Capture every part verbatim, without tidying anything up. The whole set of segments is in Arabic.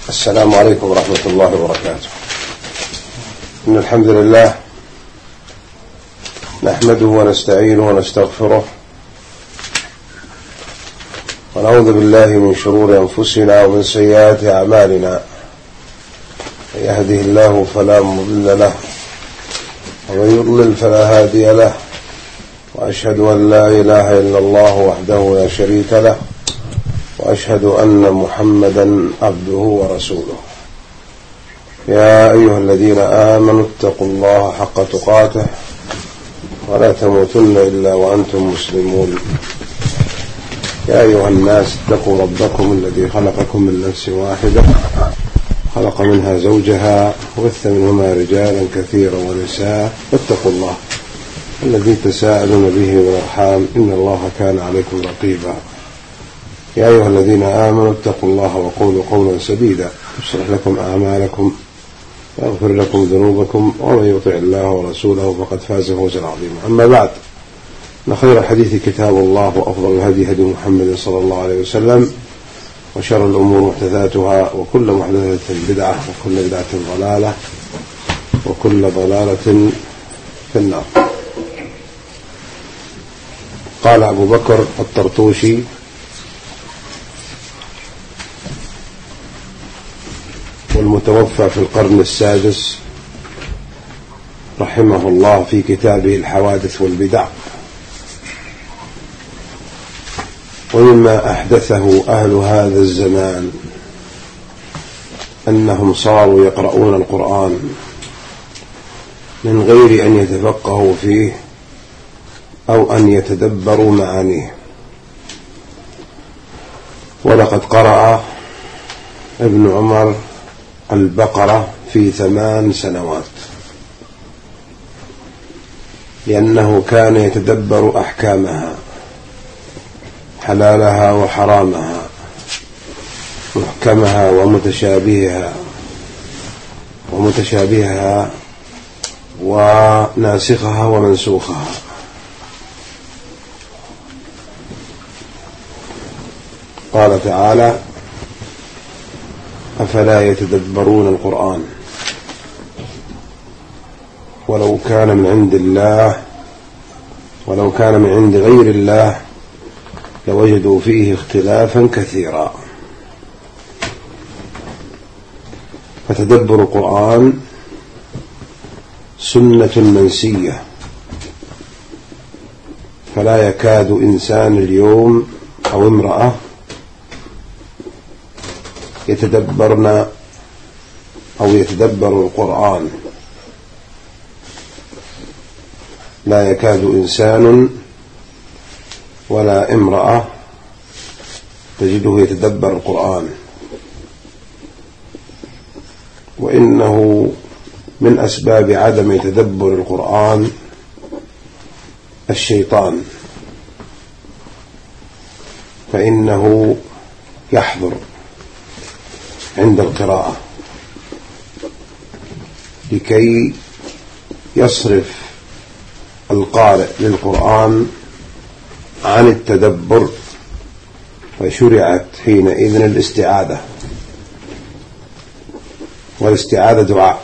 السلام عليكم ورحمة الله وبركاته. إن الحمد لله نحمده ونستعينه ونستغفره ونعوذ بالله من شرور أنفسنا ومن سيئات أعمالنا. من يهده الله فلا مضل له ومن يضلل فلا هادي له، وأشهد أن لا إله إلا الله وحده لا شريك له، وأشهد أن محمدا عبده ورسوله. يا أيها الذين آمنوا اتقوا الله حق تقاته ولا تموتن إلا وأنتم مسلمون. يا أيها الناس اتقوا ربكم الذي خلقكم من نفس واحدة، خلق منها زوجها وبث منهما رجالا كثيرا ونساء، واتقوا الله الذي تساءلون به والأرحام إن الله كان عليكم رقيبا. يا أيها الذين آمنوا اتقوا الله وقولوا قولا سديدا يصلح لكم أعمالكم ويغفر لكم ذنوبكم، ومن يطع الله ورسوله فقد فاز فوزا عظيما. أما بعد، إن خير الحديث كتاب الله، وأفضل الهدي هدي محمد صلى الله عليه وسلم، وشر الأمور محدثاتها، وكل محدثة بدعة، وكل بدعة ضلالة، وكل ضلالة في النار. قال أبو بكر الطرطوشي والمتوفى في القرن السادس رحمه الله في كتابه الحوادث والبدع: ومما أحدثه أهل هذا الزمان أنهم صاروا يقرؤون القرآن من غير أن يتفقهوا فيه أو أن يتدبروا معانيه. ولقد قرأ ابن عمر البقرة في ثمان سنوات، لأنه كان يتدبر أحكامها، حلالها وحرامها، محكمها ومتشابهها ومتشابهها وناسخها ومنسوخها. قال تعالى: أفلا يتدبرون القرآن ولو كان من عند الله ولو كان من عند غير الله لوجدوا فيه اختلافا كثيرا. فتدبر القرآن سنة منسية، فلا يكاد إنسان اليوم أو امرأة يتدبرن أو يتدبر القرآن. لا يكاد إنسان ولا امرأة تجده يتدبر القرآن، وإنه من أسباب عدم تدبر القرآن الشيطان، فإنه يحضر عند القراءة لكي يصرف القارئ للقرآن عن التدبر، فشرعت حينئذ الاستعاذة، والاستعاذة دعاء،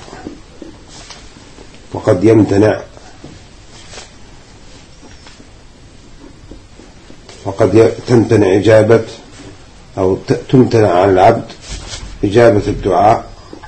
وقد يمتنع وقد تمتنع إجابة أو تمتنع عن العبد إجابة الدعاء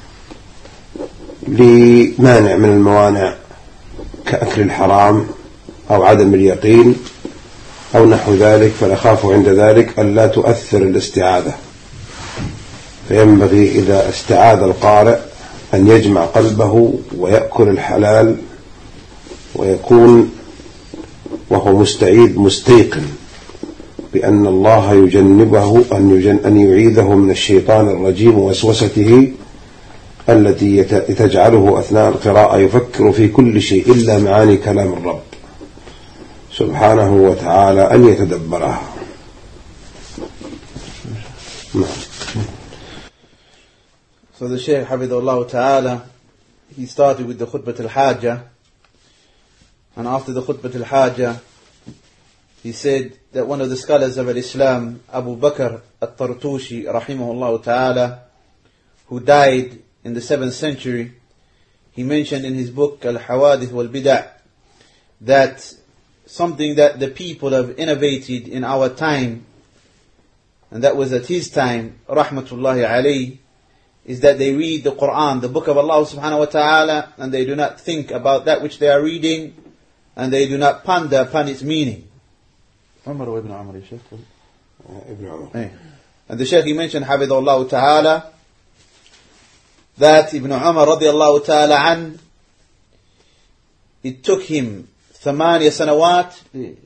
لمانع من الموانع كأكل الحرام أو عدم اليقين أو نحو ذلك، فنخاف عند ذلك أن لا تؤثر الاستعاذة. فينبغي إذا استعاذ القارئ أن يجمع قلبه ويأكل الحلال، ويكون وهو مستعيذ مستيقن بأن الله يجنبه أن, يجن أن يعيذه من الشيطان الرجيم ووسوسته التي تجعله أثناء القراءة يفكر في كل شيء إلا معاني كلام الرب سبحانه وتعالى أن يتدبرها. So the Shaykh Hafidhullah Ta'ala, he started with the Khutbat al-Hajjah, and after the Khutbat al-Hajjah he said that one of the scholars of Islam, Abu Bakr al-Tartushi rahimahullah ta'ala, who died in the seventh century, he mentioned in his book Al-Hawadith wal-Bid'ah that something that the people have innovated in our time, and that was at his time, rahmatullahi alayhi, is that they read the Quran, the book of Allah subhanahu wa ta'ala, and they do not think about that which they are reading, and they do not ponder upon its meaning. Umar ibn Umar, Shaykh? Ibn Umar. And the Shaykh, he mentioned, Hafidhahullah ta'ala, that Ibn Umar radiallahu ta'ala an, it took him ثمانية سنوات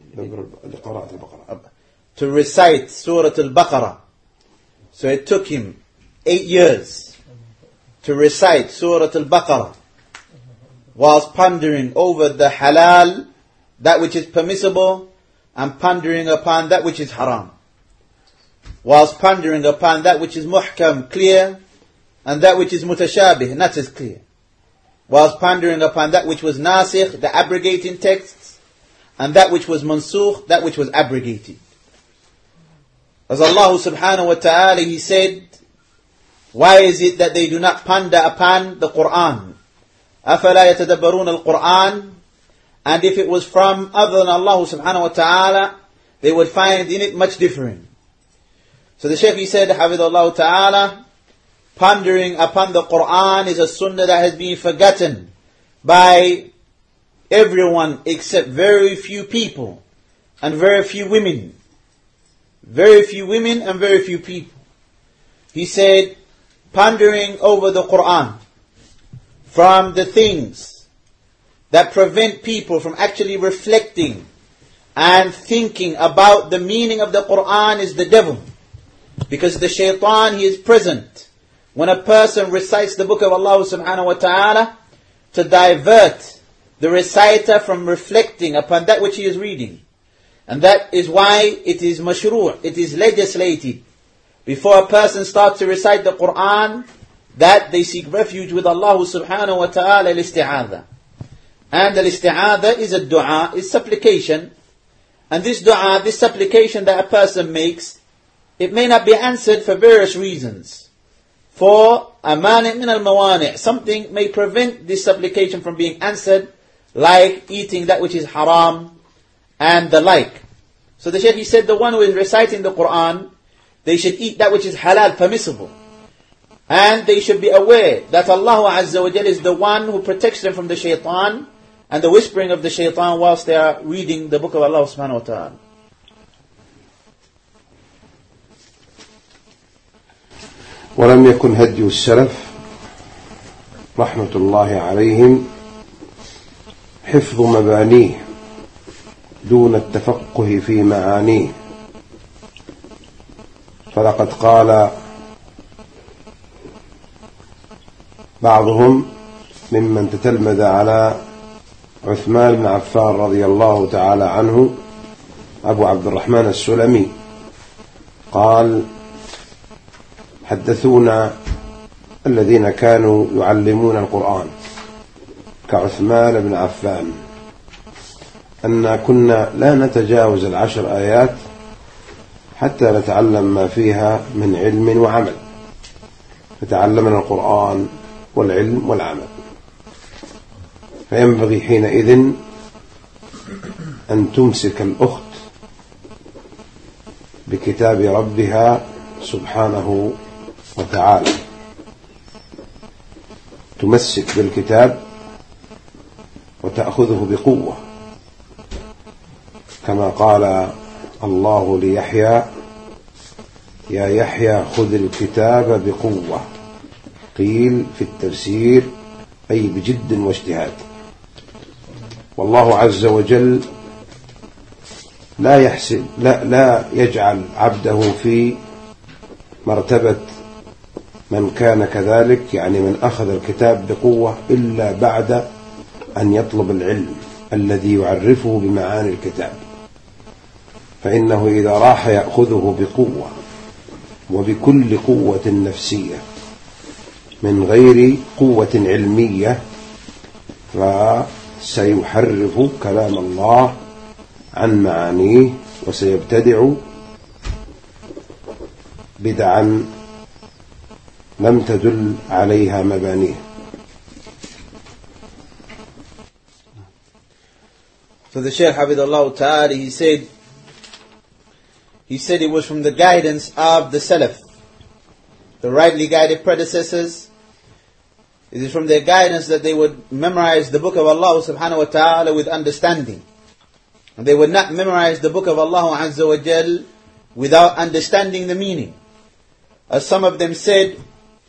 to recite Surah Al-Baqarah. So it took him eight years to recite Surah Al-Baqarah whilst pondering over the halal, that which is permissible, and pondering upon that which is haram. Whilst pondering upon that which is muhkam, clear, and that which is mutashabih, not as clear. Whilst pondering upon that which was nasikh, the abrogating texts, and that which was mansukh, that which was abrogated. As Allah subhanahu wa ta'ala, He said, why is it that they do not ponder upon the Quran? أَفَلَا يَتَدَبَّرُونَ الْقُرْآنِ. And if it was from other than Allah subhanahu wa ta'ala, they would find in it much different. So the Shaykh, he said, Hafidhahullah ta'ala, pondering upon the Quran is a sunnah that has been forgotten by everyone except very few people and very few women. Very few women and very few people. He said, pondering over the Quran from the things that prevent people from actually reflecting and thinking about the meaning of the Quran is the devil. Because the shaitan, he is present when a person recites the book of Allah subhanahu wa ta'ala to divert the reciter from reflecting upon that which he is reading. And that is why it is mashru', it is legislated before a person starts to recite the Quran that they seek refuge with Allah subhanahu wa ta'ala, al-isti'adha. And al-isti'adha is a dua, is supplication. And this dua, this supplication that a person makes, it may not be answered for various reasons. For a mani' min al-mawani', something may prevent this supplication from being answered, like eating that which is haram and the like. So the Shaykh, he said, the one who is reciting the Quran, they should eat that which is halal, permissible. And they should be aware that Allah Azza wa Jal is the one who protects them from the shaitan and the whispering of the shaitan whilst they are reading the book of Allah subhanahu wa ta'ala. ولم يكن هدي السلف رحمة الله عليهم حفظ مبانيه دون التفقه في معانيه. فلقد قال بعضهم ممن تتلمذ على عثمان بن عفان رضي الله تعالى عنه أبو عبد الرحمن السلمي قال: حدثونا الذين كانوا يعلمون القرآن كعثمان بن عفان أن كنا لا نتجاوز العشر آيات حتى نتعلم ما فيها من علم وعمل، فتعلمنا القرآن والعلم والعمل. فينبغي حينئذ أن تمسك الأخت بكتاب ربها سبحانه وتعالى، تمسك بالكتاب وتأخذه بقوة، كما قال الله ليحيى: يا يحيى خذ الكتاب بقوة. قيل في التفسير أي بجد واجتهاد. والله عز وجل لا يحسن لا, لا يجعل عبده في مرتبة من كان كذلك، يعني من أخذ الكتاب بقوة، إلا بعد أن يطلب العلم الذي يعرفه بمعاني الكتاب. فإنه إذا راح يأخذه بقوة وبكل قوة نفسية من غير قوة علمية فسيحرف كلام الله عن معانيه وسيبتدع بدعا لم تدل عليها مبانيه. So the Shaykh Hafidhullah Ta'ala, he said, he said it was from the guidance of the Salaf, the rightly guided predecessors. It is from their guidance that they would memorize the book of Allah subhanahu wa ta'ala with understanding. And they would not memorize the book of Allah Azza wa Jal without understanding the meaning. As some of them said,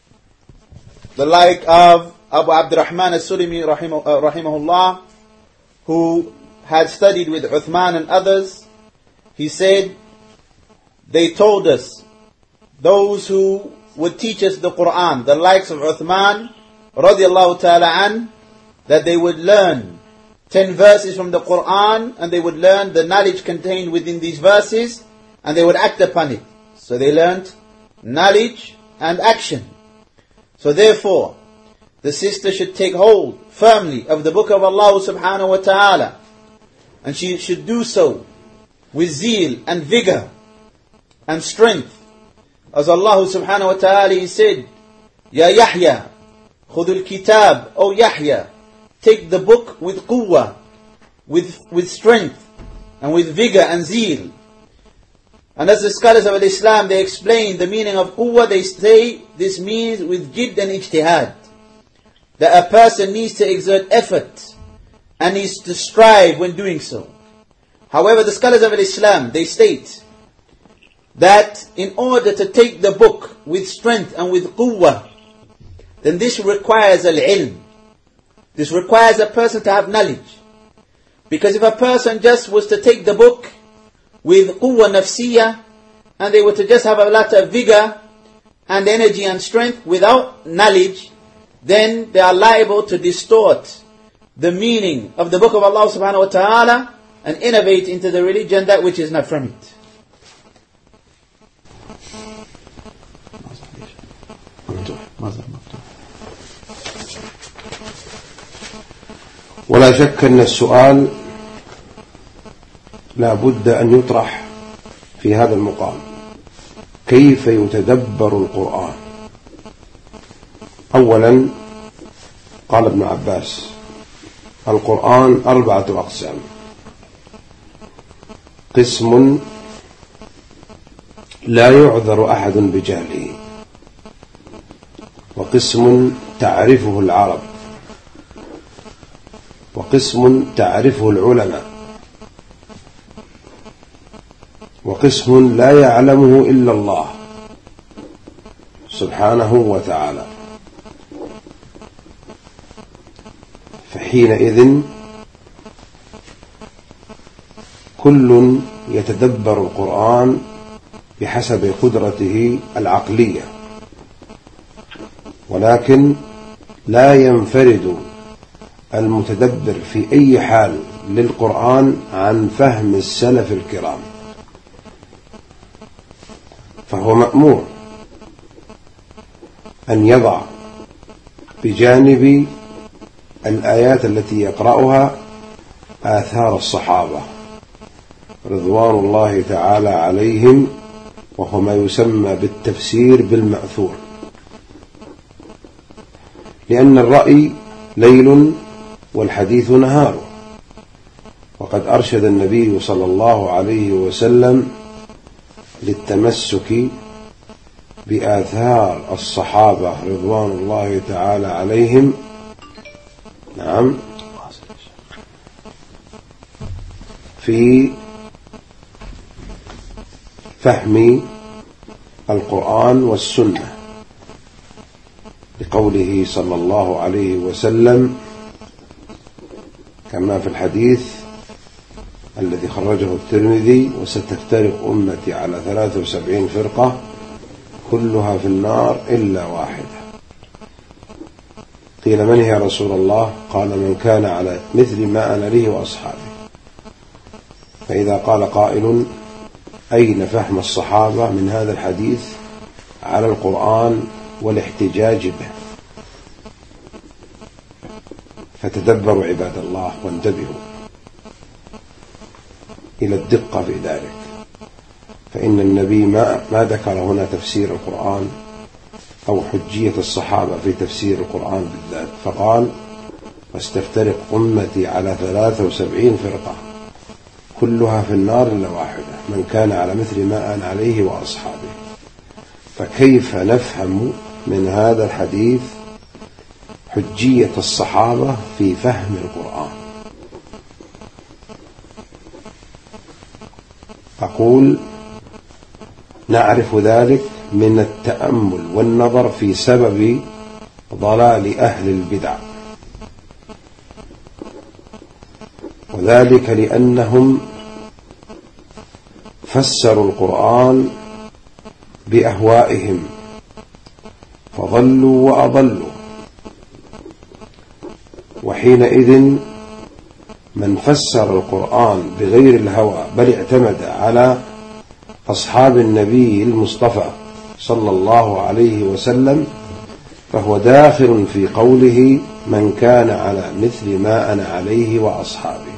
the like of Abu Abdurrahman as-Sulami rahimahullah, who had studied with Uthman and others, he said, they told us, those who would teach us the Quran, the likes of Uthman radiallahu ta'ala an, that they would learn ten verses from the Quran, and they would learn the knowledge contained within these verses, and they would act upon it. So they learned knowledge and action. So therefore, the sister should take hold firmly of the book of Allah subhanahu wa ta'ala, and she should do so with zeal and vigor and strength. As Allah subhanahu wa ta'ala, He said, Ya Yahya, khudul kitab, O Yahya, take the book with quwwah, with, with strength, and with vigor and zeal. And as the scholars of Islam, they explain the meaning of quwwah, they say this means with jidd and ijtihad, that a person needs to exert effort and needs to strive when doing so. However, the scholars of Islam, they state that in order to take the book with strength and with quwwah, then this requires al-ilm. This requires a person to have knowledge. Because if a person just was to take the book with quwwah nafsiyah, and they were to just have a lot of vigor and energy and strength without knowledge, then they are liable to distort the meaning of the book of Allah subhanahu wa ta'ala and innovate into the religion that which is not from it. ولا شك أن السؤال لا بد أن يطرح في هذا المقام: كيف يتدبر القرآن؟ أولا، قال ابن عباس: القرآن أربعة أقسام: قسم لا يعذر أحد بجهله، وقسم تعرفه العرب، وقسم تعرفه العلماء، وقسم لا يعلمه إلا الله سبحانه وتعالى. فحينئذ كل يتدبر القرآن بحسب قدرته العقلية، ولكن لا ينفرد المتدبر في أي حال للقرآن عن فهم السلف الكرام، فهو مأمور أن يضع بجانب الآيات التي يقرأها آثار الصحابة رضوان الله تعالى عليهم، وهو ما يسمى بالتفسير بالمأثور، لأن الرأي ليل والحديث نهار. وقد أرشد النبي صلى الله عليه وسلم للتمسك بآثار الصحابة رضوان الله تعالى عليهم، نعم، في فهم القرآن والسنة، لقوله صلى الله عليه وسلم كما في الحديث الذي خرجه الترمذي: وستفترق أمتي على ثلاث وسبعين فرقة كلها في النار إلا واحدة. قيل: من هي يا رسول الله؟ قال: من كان على مثل ما أنا عليه وأصحابي. فإذا قال قائل: أين فهم الصحابة من هذا الحديث على القرآن والاحتجاج به؟ فتدبروا عباد الله وانتبهوا إلى الدقة في ذلك، فإن النبي ما, ما ذكر هنا تفسير القرآن أو حجية الصحابة في تفسير القرآن بالذات، فقال: واستفترق أمتي على ثلاثة وسبعين فرقة كلها في النار إلا واحدة من كان على مثل ما أنا عليه وأصحابه. فكيف نفهم من هذا الحديث حجية الصحابة في فهم القرآن؟ أقول: نعرف ذلك من التأمل والنظر في سبب ضلال أهل البدع، وذلك لأنهم فسروا القرآن بأهوائهم فضلوا وأضلوا. وحينئذ من فسر القرآن بغير الهوى بل اعتمد على أصحاب النبي المصطفى صلى الله عليه وسلم فهو داخل في قوله: من كان على مثل ما أنا عليه وأصحابي.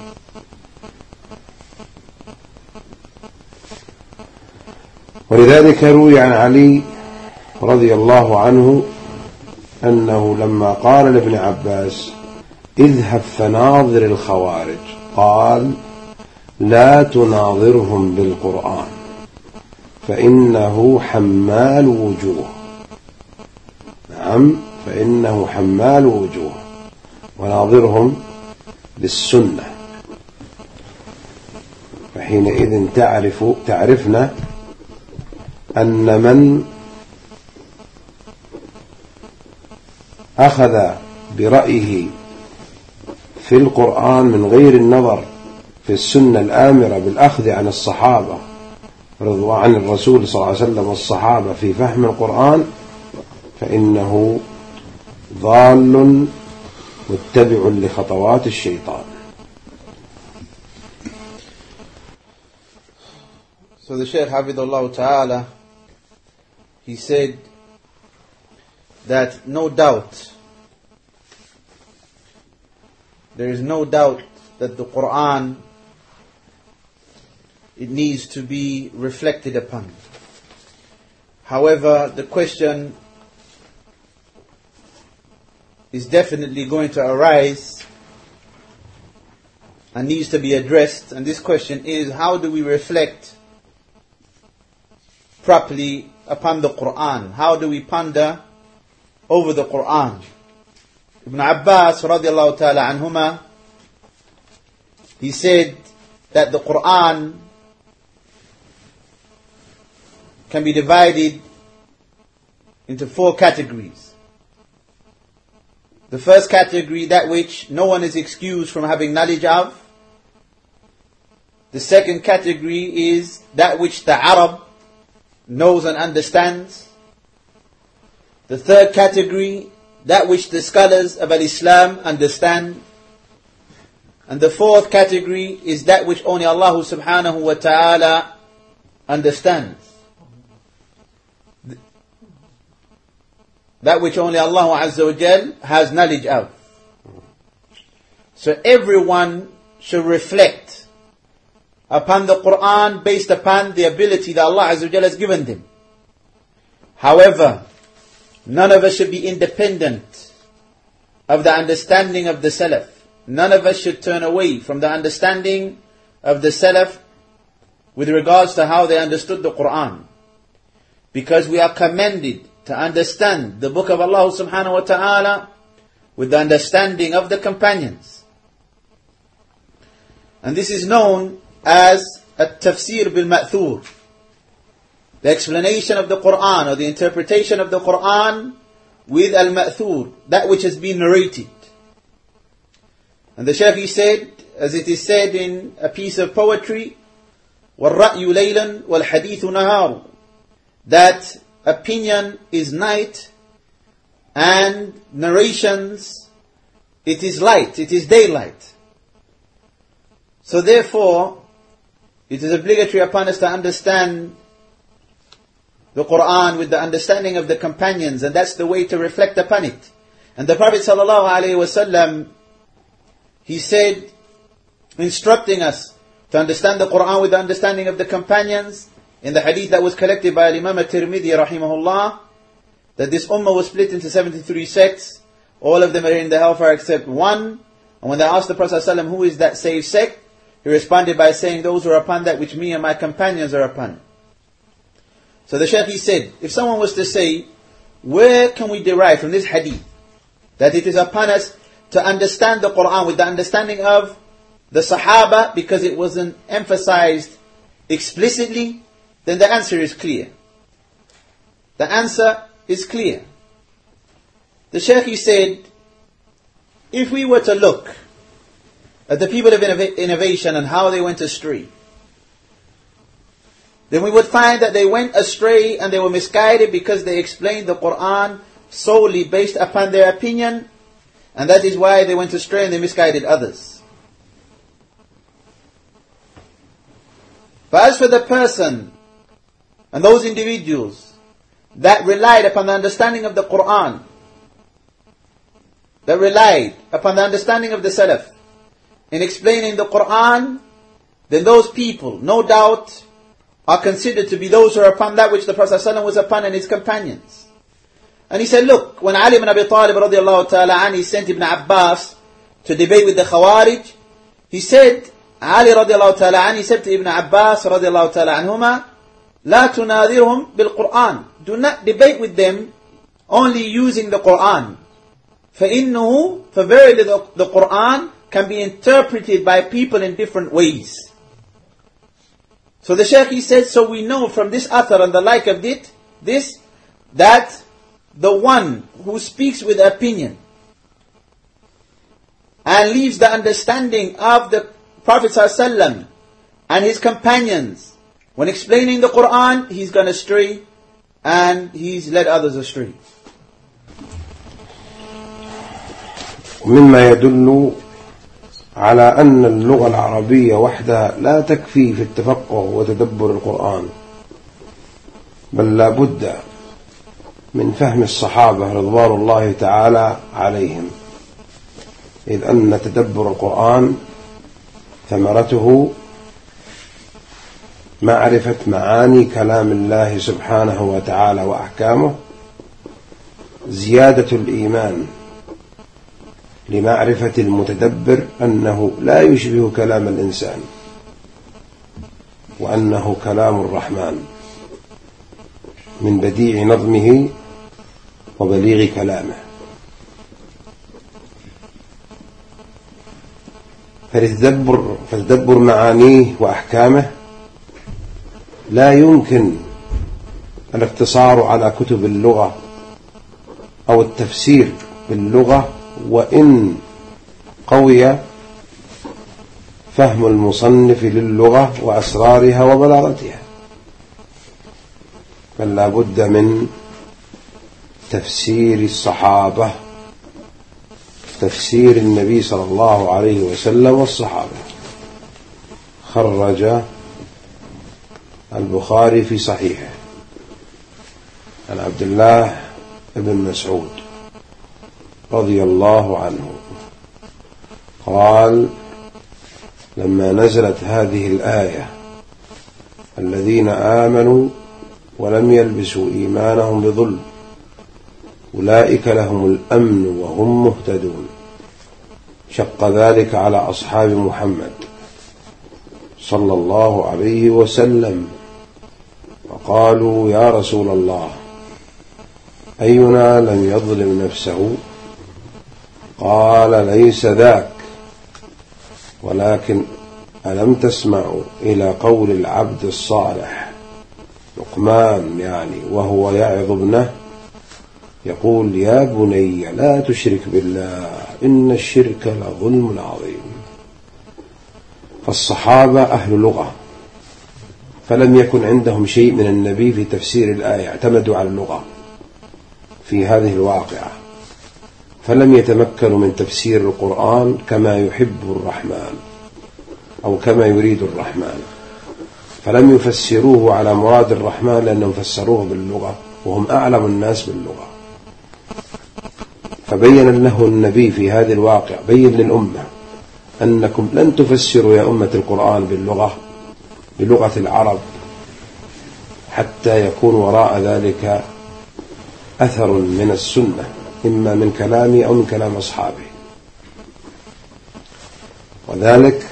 ولذلك روي عن علي رضي الله عنه أنه لما قال لابن عباس: اذهب فناظر الخوارج، قال: لا تناظرهم بالقرآن فإنه حمال وجوه. نعم، فإنه حمال وجوه، وناظرهم بالسنة. فحينئذ تعرف تعرفنا أن من أخذ برأيه في القرآن من غير النظر في السنة الآمرة بالأخذ عن الصحابة عن الرسول صلى الله عليه وسلم والصحابة في فهم القرآن فإنه ضال متبع لخطوات الشيطان. So the Shaykh Hafidhullah Ta'ala, he said that no doubt, there is no doubt that the Quran, it needs to be reflected upon. However, the question is definitely going to arise and needs to be addressed. And this question is, how do we reflect properly upon the Quran? How do we ponder over the Quran? Ibn Abbas radiallahu ta'ala anhuma, he said that the Quran can be divided into four categories. The first category, that which no one is excused from having knowledge of. The second category is that which the Arab knows and understands. The third category, that which the scholars of Islam understand. And the fourth category is that which only Allah subhanahu wa ta'ala understands. That which only Allah Azza wa Jal has knowledge of. So everyone should reflect upon the Quran based upon the ability that Allah Azza wa Jal has given them. However, none of us should be independent of the understanding of the Salaf. None of us should turn away from the understanding of the Salaf with regards to how they understood the Quran. Because we are commanded to understand the book of Allah subhanahu wa ta'ala with the understanding of the companions. And this is known as at-tafsir bil-ma'thur, the explanation of the Quran or the interpretation of the Quran with al-ma'thur, that which has been narrated. And the Shaykh said, as it is said in a piece of poetry, وَالرَّأْيُ لَيْلًا وَالْحَدِيثُ نَهَارٌ, that opinion is night and narrations, it is light, it is daylight. So therefore, it is obligatory upon us to understand the Quran with the understanding of the companions, and that's the way to reflect upon it. And the Prophet sallallahu alaihi wasallam, he said, instructing us to understand the Quran with the understanding of the companions, in the hadith that was collected by Imam at-Tirmidhi rahimahullah, that this ummah was split into seventy-three sects. All of them are in the hellfire except one. And when they asked the Prophet ﷺ, who is that saved sect? He responded by saying, those who are upon that which me and my companions are upon. So the Shaykh, he said, if someone was to say, where can we derive from this hadith that it is upon us to understand the Quran with the understanding of the Sahaba because it wasn't emphasized explicitly, then the answer is clear. The answer is clear. The Shaykh, he said, if we were to look at the people of innov- innovation and how they went astray, then we would find that they went astray and they were misguided because they explained the Quran solely based upon their opinion, and that is why they went astray and they misguided others. But as for the person and those individuals that relied upon the understanding of the Quran, that relied upon the understanding of the Salaf in explaining the Quran, then those people, no doubt, are considered to be those who are upon that which the Prophet ﷺ was upon and his companions. And he said, look, when Ali ibn Abi Talib radiallahu ta'ala anhu sent Ibn Abbas to debate with the Khawarij, he said, Ali radiallahu ta'ala anhu, he said to Ibn Abbas radiallahu ta'ala anhuma, لا تناظرهم بالقرآن. Do not debate with them only using the Quran. فإنه, for verily the, the Quran can be interpreted by people in different ways. So the Shaykh, he said, so we know from this author and the like of it, this, that the one who speaks with opinion and leaves the understanding of the Prophet ﷺ and his companions when explaining the Quran, he's gone astray and he's led others astray. مما يدل على أن اللغة العربية وحدها لا تكفي في التفقه وتدبر القرآن، بل لا بد من فهم الصحابة رضوان الله تعالى عليهم، إذ أن تدبر القرآن ثمرته معرفة معاني كلام الله سبحانه وتعالى وأحكامه، زيادة الإيمان لمعرفة المتدبر أنه لا يشبه كلام الإنسان وأنه كلام الرحمن من بديع نظمه وبليغ كلامه. فلتدبر, فلتدبر معانيه وأحكامه لا يمكن الاقتصار على كتب اللغة أو التفسير باللغة، وإن قوي فهم المصنف للغة وأسرارها وبلاغتها، بل لا بد من تفسير الصحابة، تفسير النبي صلى الله عليه وسلم والصحابة. خرج البخاري في صحيحه عن عبد الله بن مسعود رضي الله عنه قال: لما نزلت هذه الآية الذين آمنوا ولم يلبسوا إيمانهم بظلم أولئك لهم الأمن وهم مهتدون، شق ذلك على أصحاب محمد صلى الله عليه وسلم، وقالوا: يا رسول الله، أينا لم يظلم نفسه؟ قال: ليس ذاك، ولكن ألم تسمعوا إلى قول العبد الصالح لقمان يعني وهو يعظ ابنه يقول: يا بني لا تشرك بالله إن الشرك لظلم عظيم. فالصحابة أهل لغة، فلم يكن عندهم شيء من النبي في تفسير الآية، اعتمدوا على اللغة في هذه الواقعة، فلم يتمكنوا من تفسير القرآن كما يحب الرحمن أو كما يريد الرحمن، فلم يفسروه على مراد الرحمن لأنهم فسروه باللغة وهم أعلم الناس باللغة. فبين له النبي في هذه الواقع، بين للأمة أنكم لن تفسروا يا أمة القرآن باللغة بلغة العرب حتى يكون وراء ذلك أثر من السنة إما من كلامي أو من كلام أصحابه. وذلك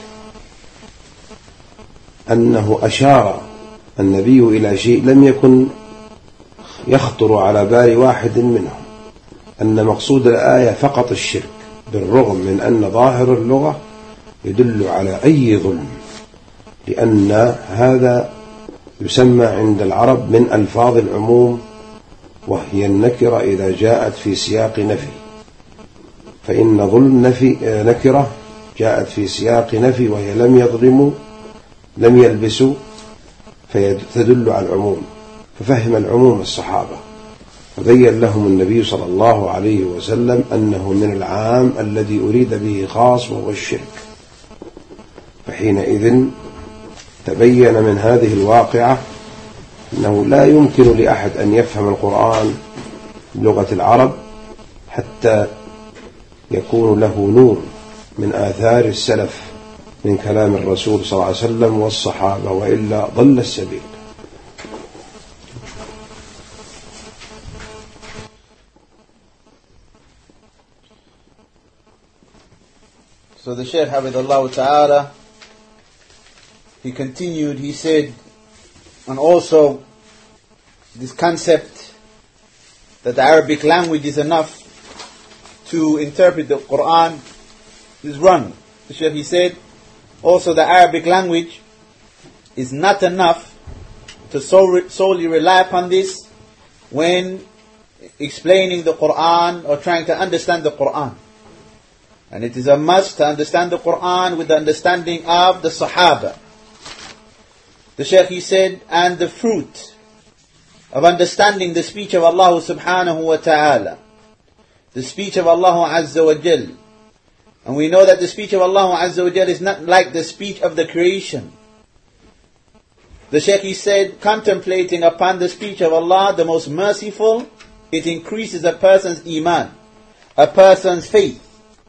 أنه أشار النبي إلى شيء لم يكن يخطر على بال واحد منهم، أن مقصود الآية فقط الشرك، بالرغم من أن ظاهر اللغة يدل على أي ظلم، لأن هذا يسمى عند العرب من ألفاظ العموم، وهي النكرة إذا جاءت في سياق نفي، فإن ظلم نفي نكرة جاءت في سياق نفي وهي لم يظلموا لم يلبسوا فتدل على العموم، ففهم العموم الصحابة، فبين لهم النبي صلى الله عليه وسلم أنه من العام الذي أريد به خاص وهو الشرك. فحينئذ تبين من هذه الواقعة أنه لا يمكن لأحد أن يفهم القرآن بلغة العرب حتى يكون له نور من آثار السلف من كلام الرسول صلى الله عليه وسلم والصحابة، وإلا ضل السبيل. So the Shaykh Hafidhullah Ta'ala, he continued, he said, and also this concept that the Arabic language is enough to interpret the Quran is wrong. The Shaykh, he said, also the Arabic language is not enough to solely rely upon this when explaining the Quran or trying to understand the Quran. And it is a must to understand the Quran with the understanding of the Sahaba. The Shaykh, he said, and the fruit of understanding the speech of Allah subhanahu wa ta'ala, the speech of Allah azza wa jal. And we know that the speech of Allah azza wa jal is not like the speech of the creation. The Shaykh, he said, contemplating upon the speech of Allah, the most merciful, it increases a person's iman, a person's faith.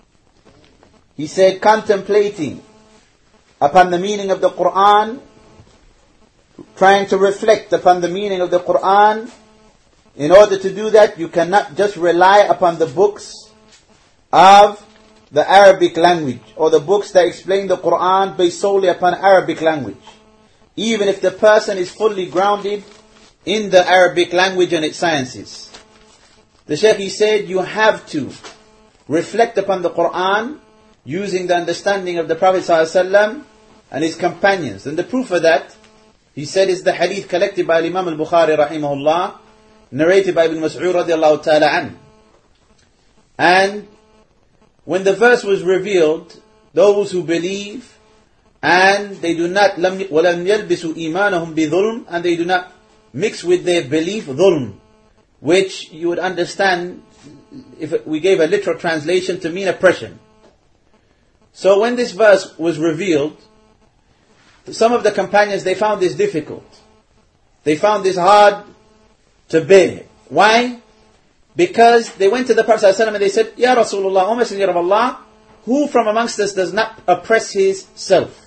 He said, contemplating upon the meaning of the Quran, trying to reflect upon the meaning of the Quran. In order to do that, you cannot just rely upon the books of the Arabic language or the books that explain the Quran based solely upon Arabic language, even if the person is fully grounded in the Arabic language and its sciences. The Shaykh, he said, you have to reflect upon the Quran using the understanding of the Prophet ﷺ and his companions. And the proof of that, he said, is the hadith collected by Imam al-Bukhari rahimahullah, narrated by Ibn Mas'ud radiallahu ta'ala an. And when the verse was revealed, those who believe and they do not وَلَمْ يَلْبِسُوا إِيمَانَهُمْ بِظُلْمٍ, and they do not mix with their belief dhulm, which you would understand if we gave a literal translation to mean oppression. So when this verse was revealed, some of the companions, they found this difficult. They found this hard to bear. Why? Because they went to the Prophet ﷺ and they said, Ya Rasulullah, O Messenger of Allah, who from amongst us does not oppress his self?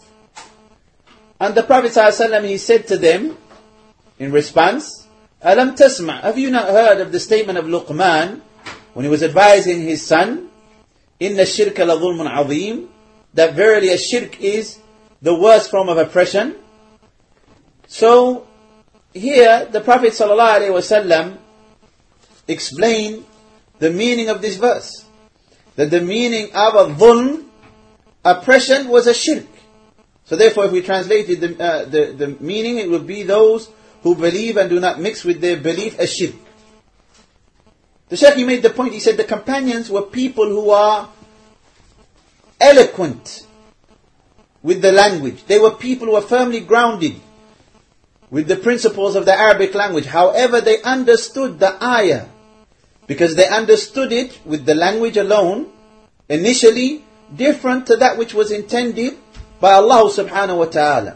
And the Prophet ﷺ, he said to them in response, Alam tasma', have you not heard of the statement of Luqman when he was advising his son, Inna shirka la dhulmun azim, that verily a shirk is the worst form of oppression? So here the Prophet ﷺ explained the meaning of this verse, that the meaning of a dhulm, oppression, was a shirk. So therefore, if we translated the, uh, the, the meaning, it would be those who believe and do not mix with their belief a shirk. The Shaykh, he made the point, he said the companions were people who are eloquent with the language. They were people who were firmly grounded with the principles of the Arabic language. However, they understood the ayah, because they understood it with the language alone, initially different to that which was intended by Allah subhanahu wa ta'ala.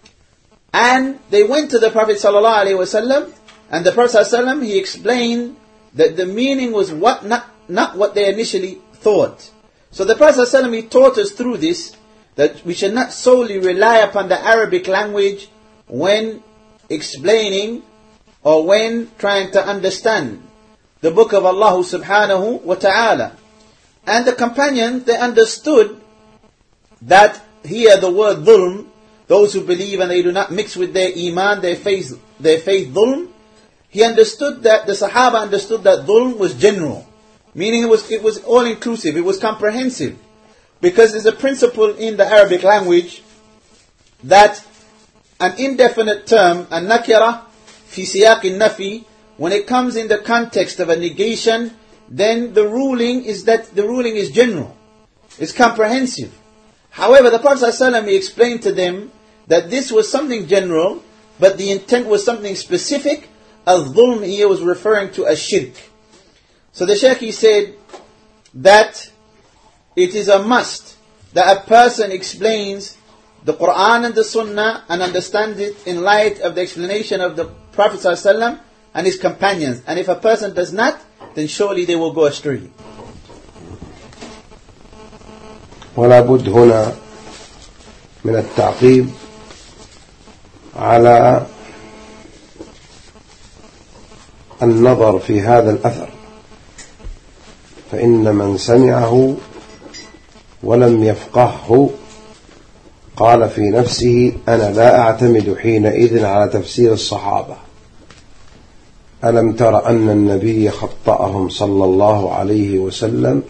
And they went to the Prophet sallallahu alaihi wasallam, and the Prophet sallallahu alaihi wasallam, he explained that the meaning was what not, not what they initially thought. So the Prophet sallallahu alaihi wasallam, he taught us through this that we should not solely rely upon the Arabic language when explaining or when trying to understand the book of Allah subhanahu wa ta'ala. And the companions, they understood that here the word dhulm, those who believe and they do not mix with their iman, their faith, their faith dhulm, he understood that, the Sahaba understood that dhulm was general. Meaning it was, it was all inclusive, it was comprehensive. Because there's a principle in the Arabic language that an indefinite term, a nakira, fi siyaq al-nafi, when it comes in the context of a negation, then the ruling is that the ruling is general. It's comprehensive. However, the Prophet ﷺ, he explained to them that this was something general, but the intent was something specific. Al-dhulm here was referring to a shirk. So the Shaykh, he said that it is a must that a person explains the Quran and the Sunnah and understand it in light of the explanation of the Prophet ﷺ and his companions. And if a person does not, then surely they will go astray. ولا بد هنا من التعقيب على النظر في هذا الأثر، فإن من سمعه ولم يفقهه قال في نفسه أنا لا أعتمد حينئذ على تفسير الصحابة. ألم تر أن النبي خطأهم صلى الله عليه وسلم؟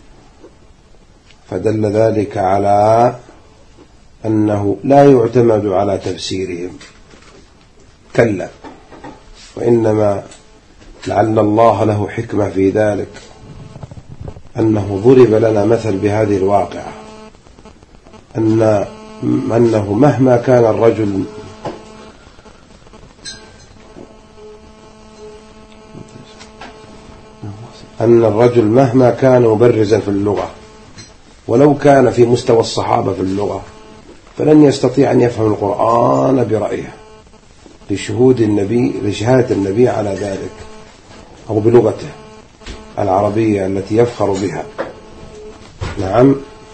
فدل ذلك على أنه لا يعتمد على تفسيرهم، كلا، وإنما لعل الله له حكمة في ذلك، أنه ضرب لنا مثل بهذه الواقعة، أن أنه مهما كان الرجل أن الرجل مهما كان مبرزا في اللغة، ولو كان في مستوى الصحابة في اللغة، فلن يستطيع أن يفهم القرآن برأيه لشهود النبي لشهادة النبي على ذلك، أو بلغته العربية التي يفخر بها. نعم،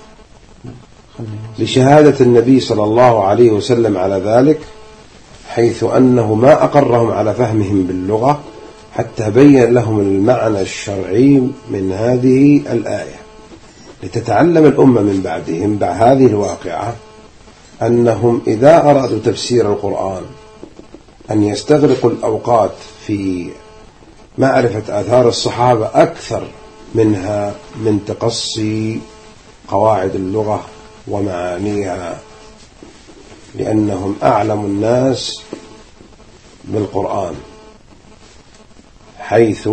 لشهادة النبي صلى الله عليه وسلم على ذلك، حيث أنه ما أقرهم على فهمهم باللغة حتى بين لهم المعنى الشرعي من هذه الآية، لتتعلم الأمة من بعدهم بعد هذه الواقعة أنهم إذا أرادوا تفسير القرآن أن يستغرقوا الأوقات في معرفة آثار الصحابة أكثر منها من تقصي قواعد اللغة ومعانيها، لأنهم أعلم الناس بالقرآن، حيث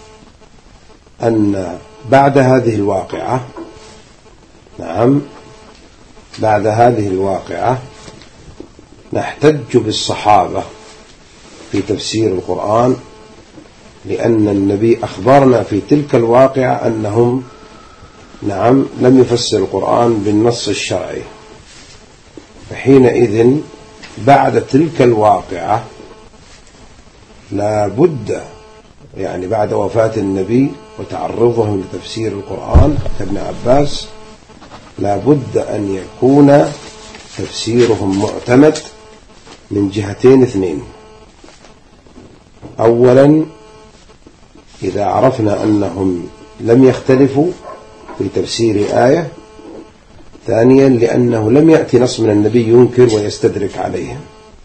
أن بعد هذه الواقعة نعم بعد هذه الواقعة نحتج بالصحابة في تفسير القرآن، لأن النبي أخبرنا في تلك الواقعة أنهم نعم لم يفسر القرآن بالنص الشرعي. فحينئذ بعد تلك الواقعة لا بد، يعني بعد وفاة النبي وتعرضهم لتفسير القرآن كابن عباس، لا بد أن يكون تفسيرهم معتمد من جهتين اثنين. أولا، إذا عرفنا أنهم لم يختلفوا في تفسير آية. ثانيا، لأنه لم يأتي نص من النبي ينكر ويستدرك عليهم،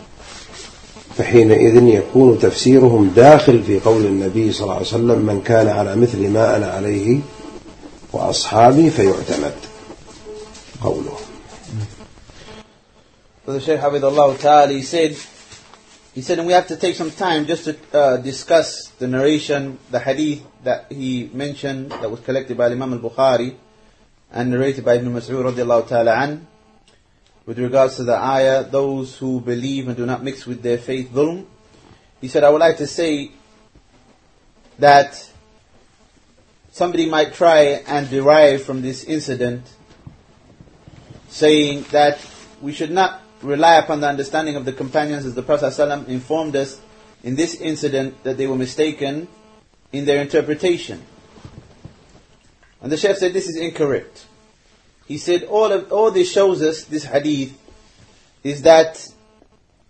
فحينئذ يكون تفسيرهم داخل في قول النبي صلى الله عليه وسلم من كان على مثل ما أنا عليه وأصحابي فيعتمد قوله. So the Shaykh Hafidhullah Ta'ala, he said, he said, and we have to take some time just to uh, discuss the narration, the hadith that he mentioned, that was collected by Imam al-Bukhari and narrated by Ibn Mas'ud radiallahu ta'ala an, with regards to the ayah, those who believe and do not mix with their faith dhulm. He said, I would like to say that somebody might try and derive from this incident saying that we should not rely upon the understanding of the companions, as the Prophet ﷺ informed us in this incident that they were mistaken in their interpretation. And the Shaykh said this is incorrect. He said all of all this shows us, this hadith, is that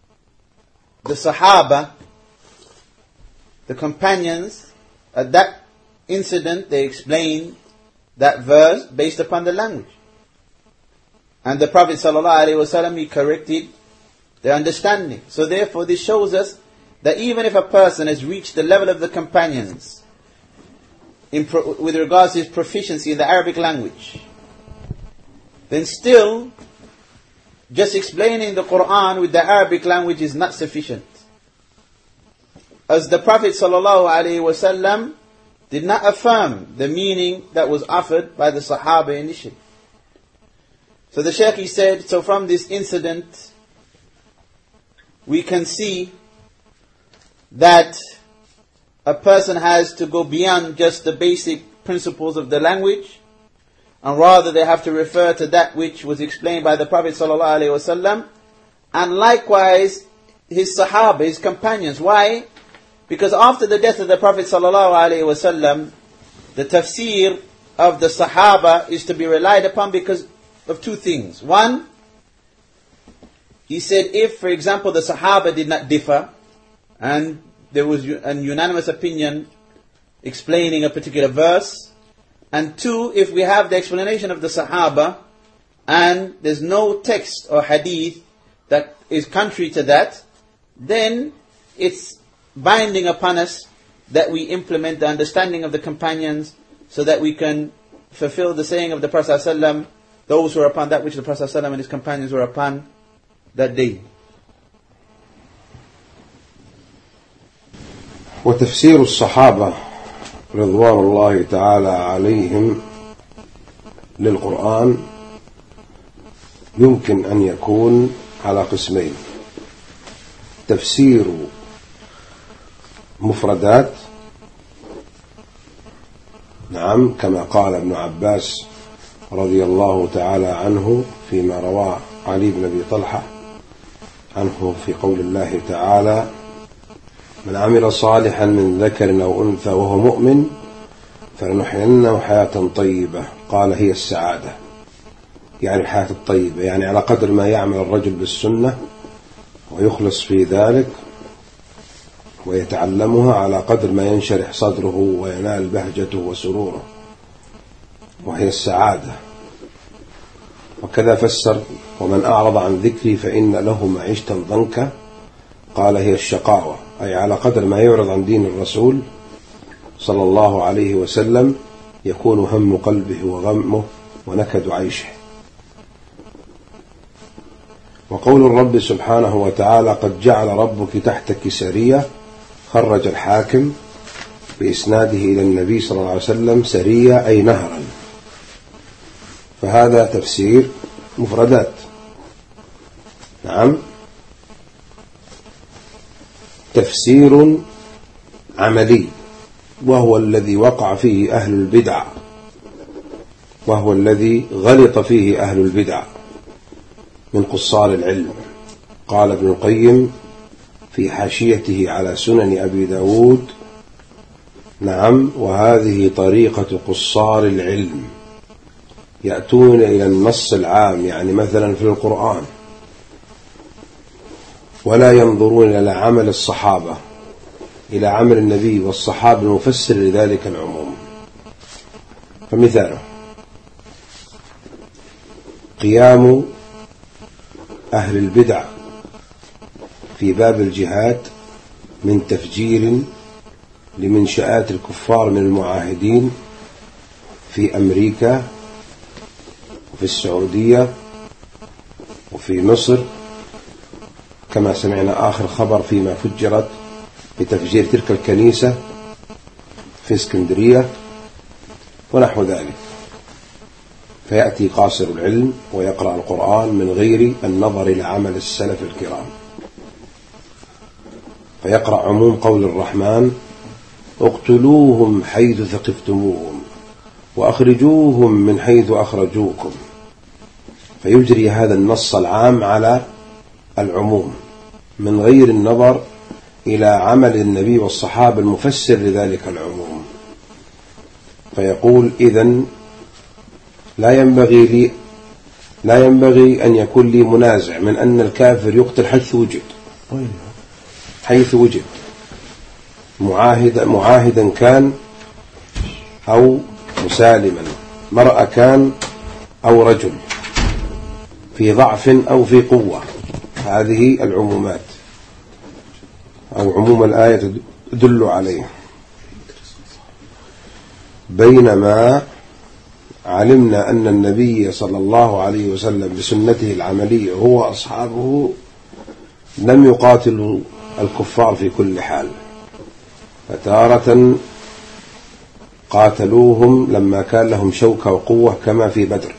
the Sahaba, the companions, at that incident, they explained that verse based upon the language. And the Prophet ﷺ, he corrected their understanding. So therefore this shows us that even if a person has reached the level of the companions in pro- with regards to his proficiency in the Arabic language, then still just explaining the Quran with the Arabic language is not sufficient. As the Prophet ﷺ did not affirm the meaning that was offered by the Sahaba initially. So the Shaykh, he said, so from this incident we can see that a person has to go beyond just the basic principles of the language, and rather they have to refer to that which was explained by the Prophet ﷺ, and likewise his Sahaba, his companions. Why? Because after the death of the Prophet ﷺ, the tafsir of the Sahaba is to be relied upon because of two things. One, he said, if, for example, the Sahaba did not differ, and there was an unanimous opinion explaining a particular verse, and two, if we have the explanation of the Sahaba, and there's no text or hadith that is contrary to that, then it's binding upon us that we implement the understanding of the companions so that we can fulfill the saying of the Prophet ﷺ, those who are upon that which the Prophet ﷺ and his companions were upon that day. وتفسير الصحابة رضوان الله تعالى عليهم للقرآن يمكن أن يكون على قسمين: تفسير مفردات، نعم، كما قال ابن عباس رضي الله تعالى عنه فيما رواه علي بن أبي طلحة عنه في قول الله تعالى: من عمل صالحا من ذكر أو أنثى وهو مؤمن فلنحيينه حياة طيبة، قال هي السعادة، يعني الحياة الطيبة، يعني على قدر ما يعمل الرجل بالسنة ويخلص في ذلك ويتعلمها، على قدر ما ينشرح صدره وينال بهجته وسروره، وهي السعادة. وكذا فسر: ومن أعرض عن ذكري فإن له معيشة ضنكا، قال هي الشقاوة، أي على قدر ما يعرض عن دين الرسول صلى الله عليه وسلم يكون هم قلبه وغمه ونكد عيشه. وقول الرب سبحانه وتعالى: قد جعل ربك تحتك سرية، خرج الحاكم بإسناده إلى النبي صلى الله عليه وسلم سرية أي نهرا، فهذا تفسير مفردات. نعم. تفسير عملي، وهو الذي وقع فيه أهل البدع، وهو الذي غلط فيه أهل البدع من قصار العلم. قال ابن القيم في حاشيته على سنن أبي داود: نعم، وهذه طريقة قصار العلم، يأتون إلى النص العام، يعني مثلا في القرآن، ولا ينظرون إلى عمل الصحابة، إلى عمل النبي والصحابة المفسر لذلك العموم. فمثاله: قيام أهل البدع في باب الجهاد من تفجير لمنشآت الكفار من المعاهدين في أمريكا وفي السعودية وفي مصر، كما سمعنا آخر خبر فيما فجرت بتفجير تلك الكنيسة في اسكندرية ونحو ذلك. فيأتي قاصر العلم ويقرأ القرآن من غير النظر إلى عمل السلف الكرام، فيقرأ عموم قول الرحمن: اقتلوهم حيث ثقفتموهم وأخرجوهم من حيث أخرجوكم، فيجري هذا النص العام على العموم من غير النظر إلى عمل النبي والصحابة المفسر لذلك العموم. فيقول: إذن لا ينبغي لي لا ينبغي أن يكون لي منازع من أن الكافر يقتل حيث وجد، حيث وجد معاهدا معاهدا كان أو مسالما، مرأة كان أو رجل، في ضعف أو في قوة، هذه العمومات أو عموم الآية تدل عليه. بينما علمنا أن النبي صلى الله عليه وسلم بسنته العملية هو أصحابه لم يقاتلوا الكفار في كل حال، فتارة قاتلوهم لما كان لهم شوكة وقوة كما في بدر،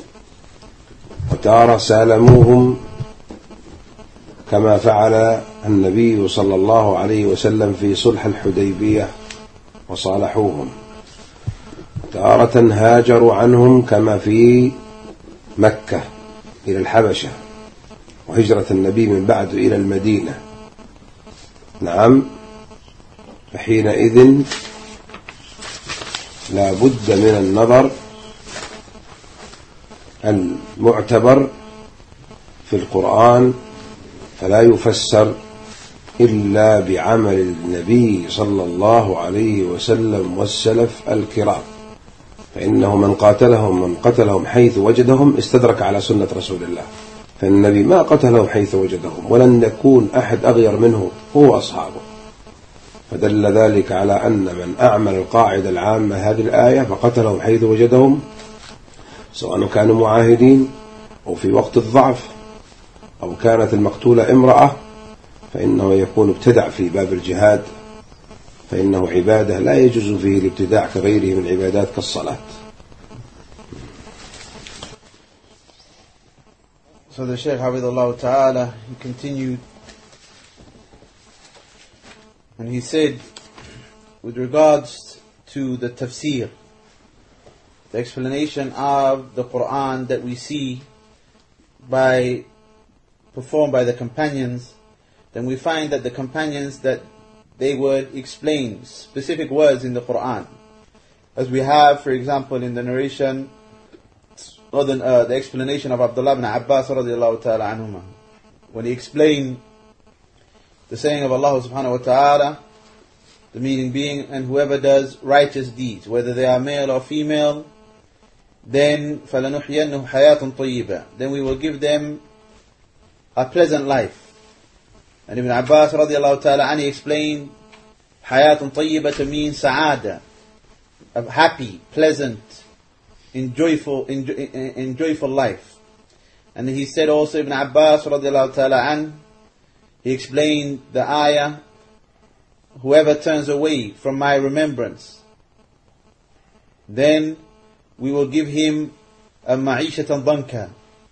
وتارة سالموهم كما فعل النبي صلى الله عليه وسلم في صلح الحديبية وصالحوهم، تارة هاجروا عنهم كما في مكة إلى الحبشة وهجرة النبي من بعد إلى المدينة. نعم، فحينئذ لا بد من النظر المعتبر في القرآن، فلا يفسر إلا بعمل النبي صلى الله عليه وسلم والسلف الكرام، فإنه من قاتلهم من قتلهم حيث وجدهم استدرك على سنة رسول الله، فالنبي ما قتلهم حيث وجدهم، ولن يكون أحد أغير منه هو أصحابه، فدل ذلك على أن من أعمل القاعدة العامة هذه الآية فقتلهم حيث وجدهم، سواء كانوا معاهدين أو في وقت الضعف أو كانت المقتولة امرأة، فإنه يكون ابتدع في باب الجهاد، فإنه عبادة لا يجوز فيه الابتداع كغيره من عبادات كالصلاة. So the Shaykh Hafidhullah Ta'ala, he continued and he said, with regards to the tafsir, the explanation of the Quran that we see by performed by the companions, then we find that the companions that they would explain specific words in the Quran, as we have, for example, in the narration or the, uh, the explanation of Abdullah ibn Abbas radiallahu ta'ala anhuma, when he explained the saying of Allah subhanahu wa ta'ala, the meaning being, and whoever does righteous deeds, whether they are male or female, then فَلَنُحْيَنَّهُ حَيَاةٌ طَيِّبَةٌ, then we will give them a pleasant life. And Ibn Abbas radiallahu ta'ala anhu explained حَيَاةٌ طَيِّبَةٌ to mean sa'ada, a happy, pleasant, enjoyful, enjoy, enjoyful life. And he said also, Ibn Abbas radiallahu ta'ala anhu, he explained the ayah, whoever turns away from my remembrance, then we will give him a ma'ishatan danka.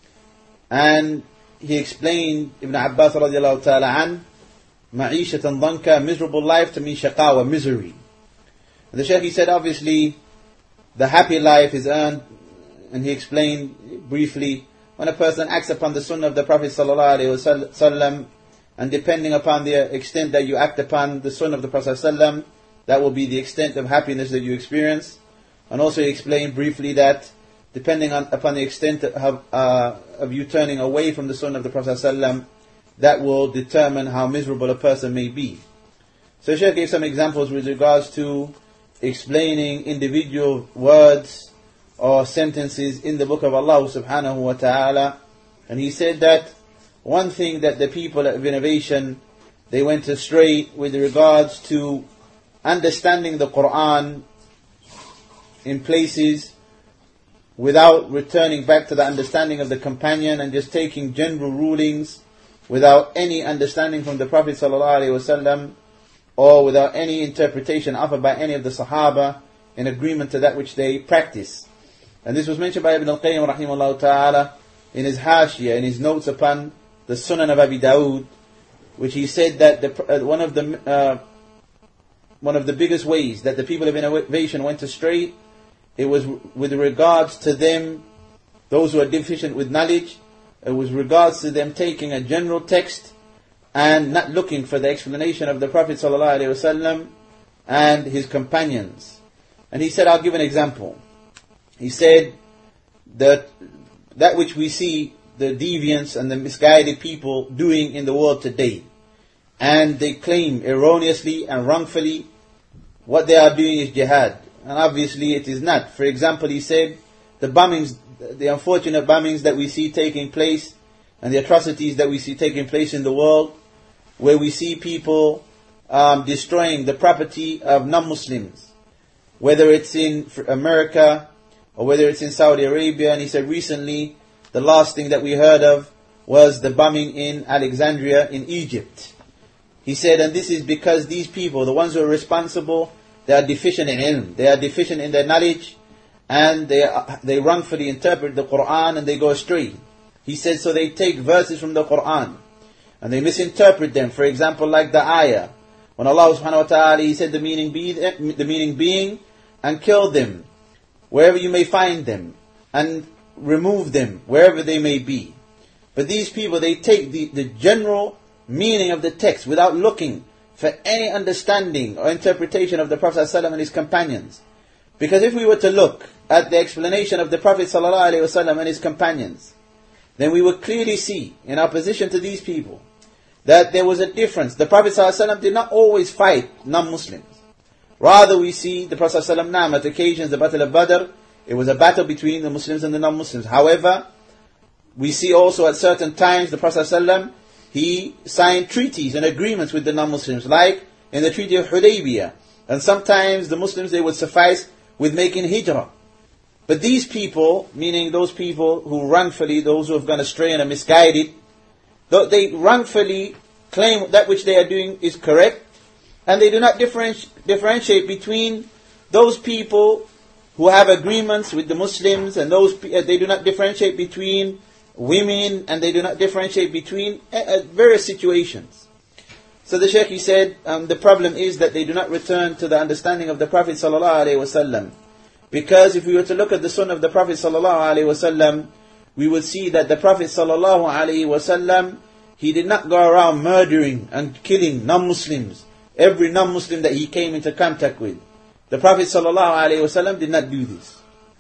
And he explained, Ibn Abbas radiallahu ta'ala an, ma'ishatan danka, miserable life, to mean shaqawa, misery. And the Shaykh, he said, obviously, the happy life is earned, and he explained briefly, when a person acts upon the sunnah of the Prophet sallallahu alaihi wasallam, and depending upon the extent that you act upon the sunnah of the Prophet ﷺ, that will be the extent of happiness that you experience. And also he explained briefly that depending on, upon the extent of, uh, of you turning away from the sunnah of the Prophet ﷺ, that will determine how miserable a person may be. So Shaykh gave some examples with regards to explaining individual words or sentences in the book of Allah subhanahu wa ta'ala. And he said that one thing that the people of innovation, they went astray with regards to understanding the Quran in places without returning back to the understanding of the companion and just taking general rulings without any understanding from the Prophet ﷺ or without any interpretation offered by any of the Sahaba in agreement to that which they practice. And this was mentioned by Ibn al-Qayyim rahimahullah ta'ala in his Hashiyah, in his notes upon the Sunan of Abi Dawood, which he said that the, uh, one of the uh, one of the biggest ways that the people of innovation went astray, it was with regards to them, those who are deficient with knowledge, it was regards to them taking a general text and not looking for the explanation of the Prophet ﷺ and his companions. And he said, I'll give an example. He said that that which we see the deviants and the misguided people doing in the world today, and they claim erroneously and wrongfully what they are doing is jihad, and obviously it is not. For example, he said the bombings, the unfortunate bombings that we see taking place and the atrocities that we see taking place in the world, where we see people um, destroying the property of non-Muslims, whether it's in America or whether it's in Saudi Arabia. And he said recently the last thing that we heard of was the bombing in Alexandria in Egypt. He said, and this is because these people, the ones who are responsible, they are deficient in ilm, they are deficient in their knowledge, and they they wrongfully interpret the Quran and they go astray. He said, so they take verses from the Quran and they misinterpret them. For example, like the ayah, when Allah subhanahu wa ta'ala, He said the meaning, be, the meaning being, and kill them wherever you may find them, and remove them wherever they may be. But these people, they take the, the general meaning of the text without looking for any understanding or interpretation of the Prophet ﷺ and his companions. Because if we were to look at the explanation of the Prophet ﷺ and his companions, then we would clearly see, in opposition to these people, that there was a difference. The Prophet ﷺ did not always fight non-Muslims. Rather, we see the Prophet ﷺ, now, at occasions, the Battle of Badr, it was a battle between the Muslims and the non-Muslims. However, we see also at certain times the Prophet ﷺ, he signed treaties and agreements with the non-Muslims, like in the Treaty of Hudaybiyah. And sometimes the Muslims, they would suffice with making hijrah. But these people, meaning those people who wrongfully, those who have gone astray and are misguided, they wrongfully claim that which they are doing is correct, and they do not differenti- differentiate between those people who have agreements with the Muslims, and those they do not differentiate between women, and they do not differentiate between uh, various situations. So the Shaykh, he said, um, the problem is that they do not return to the understanding of the Prophet sallallahu alaihi wasallam. Because if we were to look at the sunnah of the Prophet sallallahu alaihi wasallam, we would see that the Prophet sallallahu alaihi wasallam, he did not go around murdering and killing non-Muslims, every non-Muslim that he came into contact with. The Prophet sallallahu alaihi wasallam did not do this.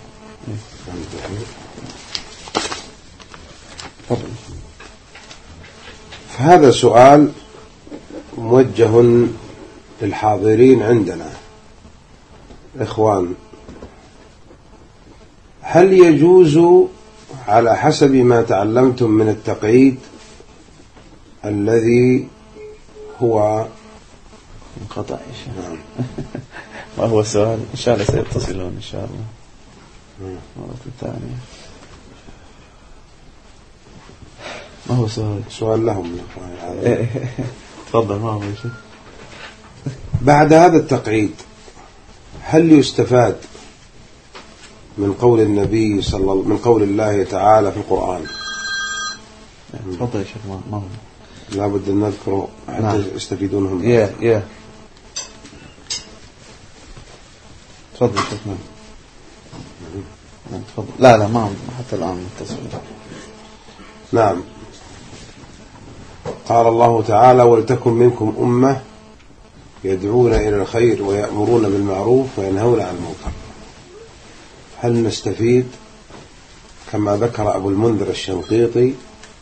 فهذا سؤال موجه للحاضرين عندنا. إخوان، هل يجوز على حسب ما تعلمتم من التقعيد الذي هو انقطع إن شاء الله ما هو السؤال؟ إن شاء الله سيتصلون إن شاء الله مرة ثانية. ما هو سؤال؟ سؤال لهم. تفضل. ما هو شيء بعد هذا التقعيد، هل يستفاد من قول النبي صلى الله من قول الله تعالى في القرآن؟ تفضل يا شيخ. ما هو لابد أن نذكره حتى نعم. يستفيدون هم. يا يا تفضل يا شيخ. نعم تفضل. لا لا ما حتى الآن متصل. نعم. قال الله تعالى: ولتكن منكم أمة يدعون إلى الخير ويأمرون بالمعروف وينهون عن المنكر. هل نستفيد كما ذكر أبو المنذر الشنقيطي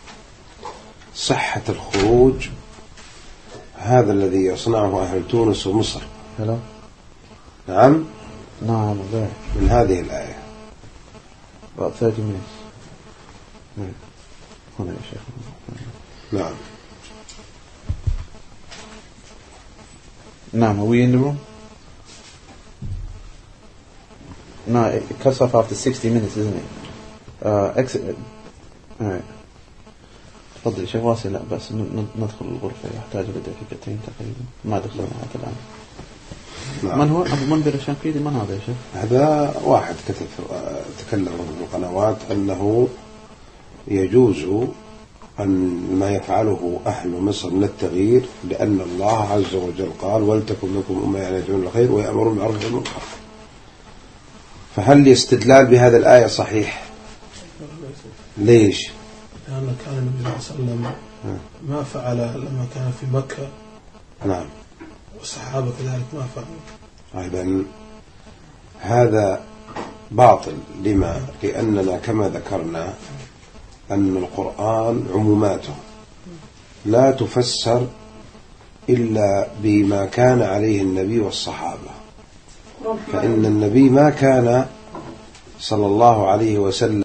صحة الخروج هذا الذي يصنعه أهل تونس ومصر؟ هلا. نعم نعم من هذه الآية. About thirty minutes. هنا يا شيخ. نعم. نعم. Are we in the room? No, it cuts off after sixty minutes, isn't it? Uh, exit. Alright. تفضل يا شيخ واصل. لا بس ندخل الغرفة، يحتاج لدقيقتين تقريبا. ما دخلنا حتى الآن. نعم. من هو أبو منذر الشنقيطي؟ من هذا يا شيخ؟ هذا واحد كتب تكلم في القنوات أنه يجوز أن ما يفعله أهل مصر من التغيير، لأن الله عز وجل قال: ولتكن منكم أمة يدعون إلى الخير ويأمرون بالمعروف والمنكر. فهل الاستدلال بهذا الآية صحيح؟ ليش؟ لأن كان النبي صلى الله عليه وسلم ما فعل لما كان في مكة. نعم. والصحابة كذلك ما فعلوا. أيضا هذا باطل. لما؟ لأننا كما ذكرنا أن القرآن عموماته لا تفسر إلا بما كان عليه النبي والصحابة. فإن النبي ما كان صلى الله عليه وسلم